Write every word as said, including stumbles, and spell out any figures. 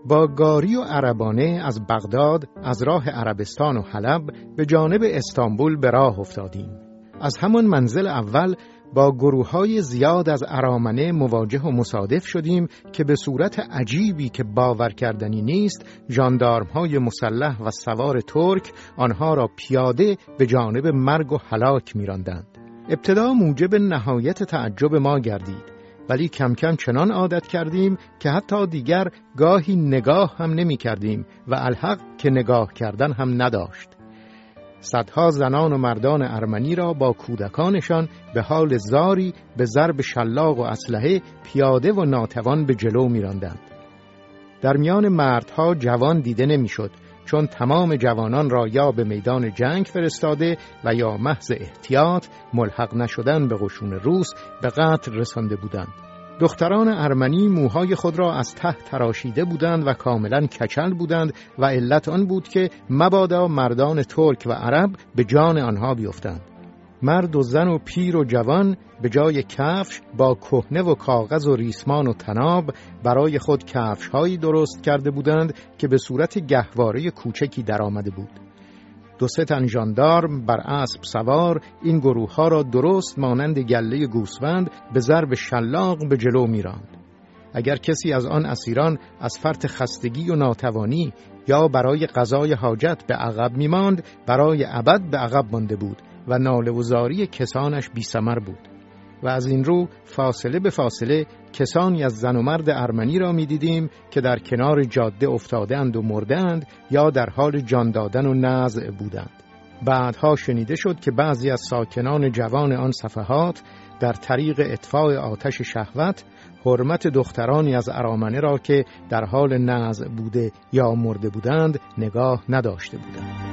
با گاری و عربانه از بغداد از راه عربستان و حلب به جانب استانبول به راه افتادیم. از همان منزل اول با گروه‌های زیاد از ارامنه مواجه و مصادف شدیم که به صورت عجیبی که باور کردنی نیست ژاندارم‌های مسلح و سوار ترک آنها را پیاده به جانب مرگ و هلاک می‌راندند. ابتدا موجب نهایت تعجب ما گردید، ولی کم کم چنان عادت کردیم که حتی دیگر گاهی نگاه هم نمی کردیم و الحق که نگاه کردن هم نداشت. صدها زنان و مردان ارمنی را با کودکانشان به حال زاری به ضرب شلاق و اسلحه پیاده و ناتوان به جلو می راندند. در میان مردها جوان دیده نمی شد، چون تمام جوانان را یا به میدان جنگ فرستاده و یا محض احتیاط ملحق نشدن به قشون روس به قتل رسانده بودند. دختران ارمنی موهای خود را از ته تراشیده بودند و کاملا کچل بودند و علت آن بود که مبادا مردان ترک و عرب به جان آنها بیفتند. مرد و زن و پیر و جوان به جای کفش با کهنه و کاغذ و ریسمان و طناب برای خود کفش‌هایی درست کرده بودند که به صورت گهواره کوچکی در آمده بود. دو سه تن ژاندارم بر اسب سوار این گروه‌ها را درست مانند گله گوسفند به ضرب شلاق به جلو می‌راند. اگر کسی از آن اسیران از فرط خستگی و ناتوانی یا برای قضای حاجت به عقب می‌ماند، برای ابد به عقب مانده بود و ناله و زاری کسانش بی ثمر بود. و از این رو فاصله به فاصله کسانی از زن و مرد ارمنی را می دیدیم که در کنار جاده افتادند و مردند یا در حال جان دادن و نزع بودند. بعدها شنیده شد که بعضی از ساکنان جوان آن صفحات در طریق اطفاء آتش شهوت حرمت دخترانی از ارامنه را که در حال نزع بوده یا مرده بودند نگاه نداشته بودند.